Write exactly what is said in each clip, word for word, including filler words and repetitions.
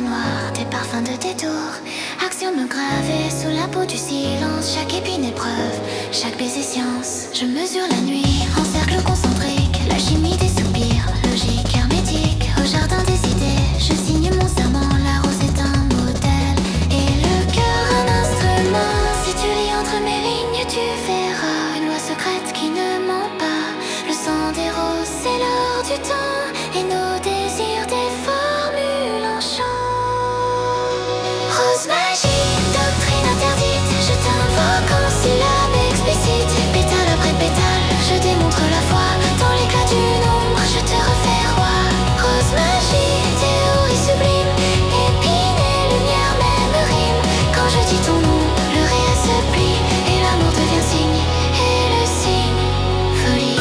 noir, des parfums de détour. Axiome gravé sous la peau du silence. Chaque épine épreuve, chaque baiser science. Je mesure la nuit en cercle concentrique. La chimie des soupirs, logique hermétique. Au jardin des idées, je signe mon serment. La rose est un modèle et le cœur un instrument. Si tu lis entre mes lignes, tu verras une loi secrète qui ne ment pas. Le sang des roses, c'est l'heure du temps et nos désirs des formules en chant. Rose magie, doctrine interdite, je t'invoque en syllabes explicites. Pétale après pétale, je démontre la foi. Dans l'éclat du nombre, je te refais roi. Rose magie, théorie sublime, épine et lumière, même rime. Quand je dis ton nom, le réel se plie et l'amour devient signe, et le signe, folie.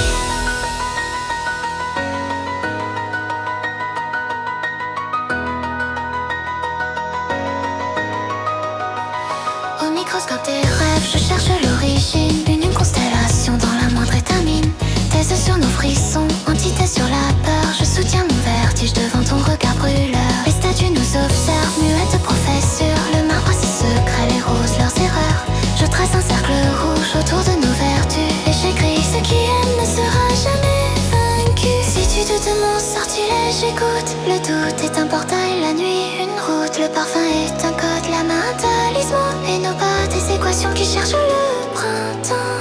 Au microscope des rêves, je cherche l'origine. Une, une constellation dans la moindre étamine. Thèse sur nos frissons, antithèse sur la peur. Je soutiens mon vertige devant ton regard brûleur. Les statues nous observent, muettes professures. Le marbre a ses secrets, les roses leurs erreurs. Je trace un cercle rouge autour de nos vertus. Et j'écris, ce qui aime ne sera jamais vaincu. Si tu doutes de mon sortilège, écoute. Le doute est un portail, la nuit une route. Le parfum est un code, la main un talisman. Et nos pas des équations qui cherchent le printemps.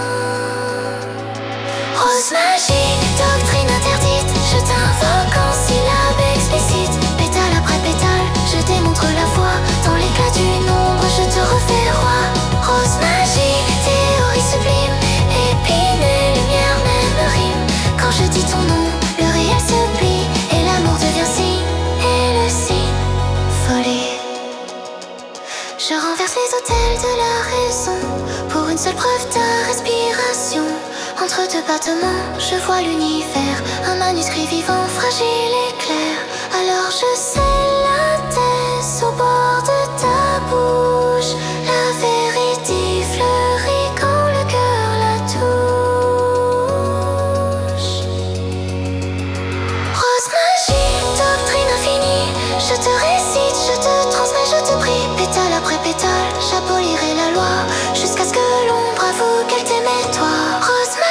Rose magie, doctrine interdite, je t'invoque en syllabes explicites. Pétale après pétale, je démontre la foi. Dans l'éclat du nombre, je te refais roi. Rose magie, théorie sublime, épine et lumière, même rime. Quand je dis ton nom, le réel se plie et l'amour devient signe, et le signe, folie. Je renverse les autels de la raison pour une seule preuve de respiration. Entre deux battements, je vois l'univers, un manuscrit vivant, fragile et clair. Alors je scelle la thèse au bord de ta bouche. La vérité fleurit quand le cœur la touche. Rose magie, doctrine infinie, je te récite, je te transmets, je te prie. Pétale après pétale, j'abolirai la loi jusqu'à ce que l'ombre avoue qu'elle t'aimait toi. Rose magie,